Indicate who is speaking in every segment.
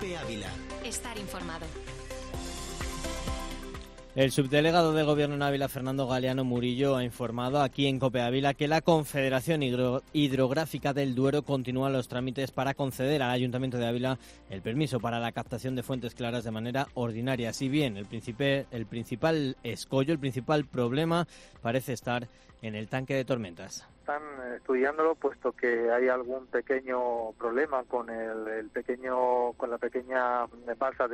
Speaker 1: COPE Ávila.
Speaker 2: Estar informado.
Speaker 3: El subdelegado del Gobierno en Ávila, Fernando Galeano Murillo, ha informado aquí en COPE Ávila que la Confederación Hidrográfica del Duero continúa los trámites para conceder al Ayuntamiento de Ávila el permiso para la captación de fuentes claras de manera ordinaria. Si bien el principal escollo, el principal problema parece estar en el tanque de tormentas.
Speaker 4: Están estudiándolo puesto que hay algún pequeño problema con con la pequeña balsa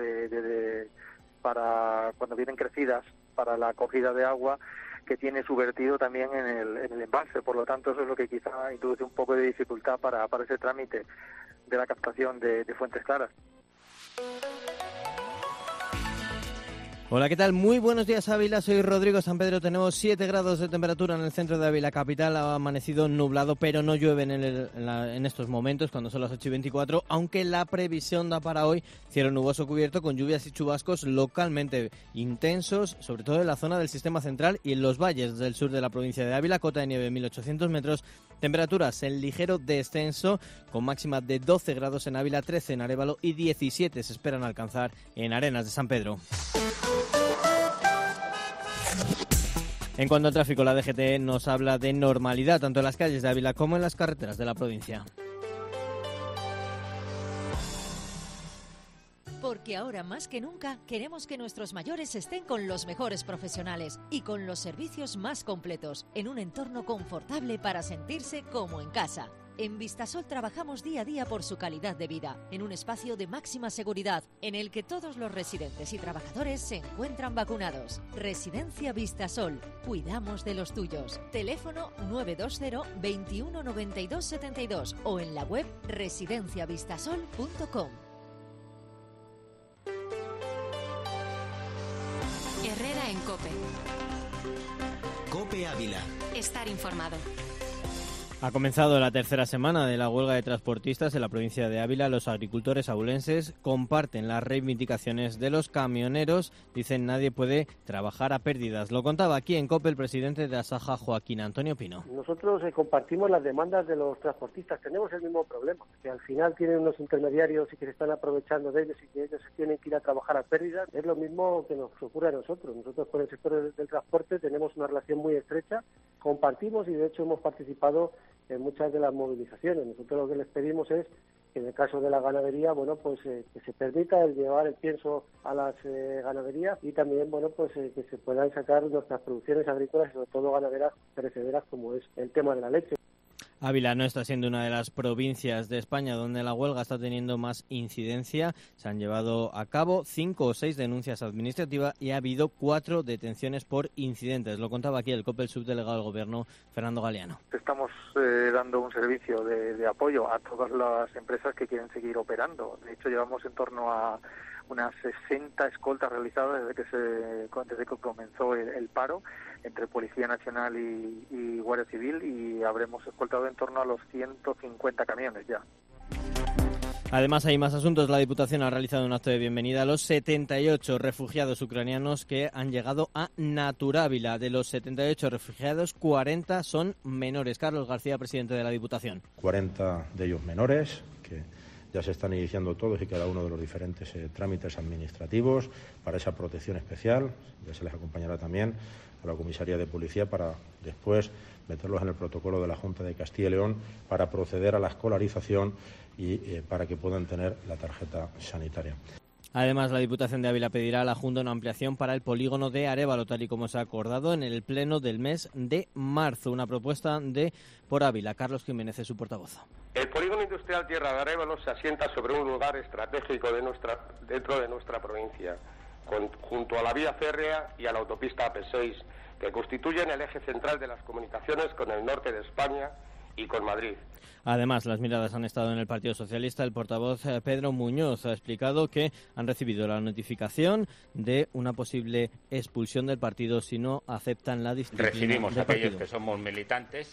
Speaker 4: para cuando vienen crecidas para la acogida de agua, que tiene su vertido también en el embalse. Por lo tanto, eso es lo que quizá introduce un poco de dificultad para ese trámite de la captación de fuentes claras.
Speaker 3: Hola, ¿qué tal? Muy buenos días, Ávila. Soy Rodrigo San Pedro. Tenemos 7 grados de temperatura en el centro de Ávila capital. Ha amanecido nublado, pero no llueve en estos momentos, cuando son las 8:24, aunque la previsión da para hoy cielo nuboso cubierto con lluvias y chubascos localmente intensos, sobre todo en la zona del sistema central y en los valles del sur de la provincia de Ávila. Cota de nieve 1.800 metros. Temperaturas en ligero descenso, con máxima de 12 grados en Ávila, 13 en Arévalo y 17 se esperan alcanzar en Arenas de San Pedro. En cuanto al tráfico, la DGT nos habla de normalidad tanto en las calles de Ávila como en las carreteras de la provincia.
Speaker 5: Porque ahora más que nunca queremos que nuestros mayores estén con los mejores profesionales y con los servicios más completos, en un entorno confortable para sentirse como en casa. En Vistasol trabajamos día a día por su calidad de vida, en un espacio de máxima seguridad, en el que todos los residentes y trabajadores se encuentran vacunados. Residencia Vistasol. Cuidamos de los tuyos. Teléfono 920 21 92 72 o en la web residenciavistasol.com.
Speaker 2: Herrera en COPE.
Speaker 1: COPE Ávila.
Speaker 2: Estar informado.
Speaker 3: Ha comenzado la tercera semana de la huelga de transportistas en la provincia de Ávila. Los agricultores abulenses comparten las reivindicaciones de los camioneros. Dicen nadie puede trabajar a pérdidas. Lo contaba aquí en COPE el presidente de Asaja, Joaquín Antonio Pino.
Speaker 6: Nosotros compartimos las demandas de los transportistas. Tenemos el mismo problema, que al final tienen unos intermediarios y que se están aprovechando de ellos y que ellos tienen que ir a trabajar a pérdidas. Es lo mismo que nos ocurre a nosotros. Nosotros con el sector del transporte tenemos una relación muy estrecha, compartimos y de hecho hemos participado en muchas de las movilizaciones. Nosotros lo que les pedimos es que en el caso de la ganadería, que se permita el llevar el pienso a las ganaderías y también, que se puedan sacar nuestras producciones agrícolas y sobre todo ganaderas perecederas, como es el tema de la leche.
Speaker 3: Ávila no está siendo una de las provincias de España donde la huelga está teniendo más incidencia. Se han llevado a cabo 5 o 6 denuncias administrativas y ha habido 4 detenciones por incidentes. Lo contaba aquí el COPE, el subdelegado del Gobierno, Fernando Galeano.
Speaker 4: Estamos dando un servicio de apoyo a todas las empresas que quieren seguir operando. De hecho, llevamos en torno a unas 60 escoltas realizadas desde que comenzó el paro entre Policía Nacional y Guardia Civil, y habremos escoltado en torno a los 150 camiones ya.
Speaker 3: Además, hay más asuntos. La Diputación ha realizado un acto de bienvenida a los 78 refugiados ucranianos que han llegado a Naturávila. De los 78 refugiados, 40 son menores. Carlos García, presidente de la Diputación.
Speaker 7: 40 de ellos menores, que ya se están iniciando todos y cada uno de los diferentes trámites administrativos para esa protección especial. Ya se les acompañará también a la comisaría de policía para después meterlos en el protocolo de la Junta de Castilla y León para proceder a la escolarización y para que puedan tener la tarjeta sanitaria.
Speaker 3: Además, la Diputación de Ávila pedirá a la Junta una ampliación para el polígono de Arévalo, tal y como se ha acordado en el pleno del mes de marzo. Una propuesta por Ávila. Carlos Jiménez es su portavoz.
Speaker 8: El polígono industrial Tierra de Arévalo se asienta sobre un lugar estratégico dentro de nuestra provincia, junto a la vía férrea y a la autopista AP6, que constituyen el eje central de las comunicaciones con el norte de España y con Madrid.
Speaker 3: Además, las miradas han estado en el Partido Socialista. El portavoz Pedro Muñoz ha explicado que han recibido la notificación de una posible expulsión del partido si no aceptan la disciplina.
Speaker 9: Recibimos a aquellos que somos militantes.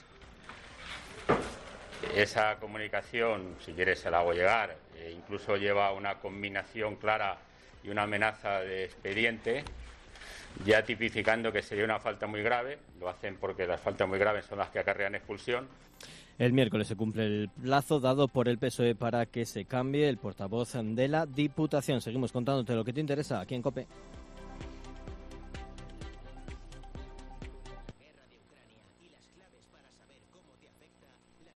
Speaker 9: Esa comunicación, si quieres, se la hago llegar. Incluso lleva una combinación clara y una amenaza de expediente, ya tipificando que sería una falta muy grave. Lo hacen porque las faltas muy graves son las que acarrean expulsión.
Speaker 3: El miércoles se cumple el plazo dado por el PSOE para que se cambie el portavoz de la Diputación. Seguimos contándote lo que te interesa aquí en COPE.